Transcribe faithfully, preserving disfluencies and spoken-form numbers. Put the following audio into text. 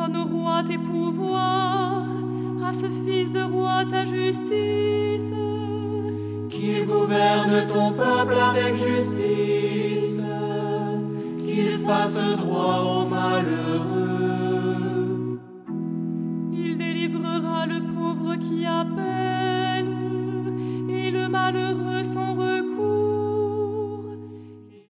Donne au roi tes pouvoirs, à ce fils de roi ta justice. Qu'il gouverne ton peuple avec justice, qu'il fasse droit aux malheureux. Il délivrera le pauvre qui appelle, et le malheureux son recours.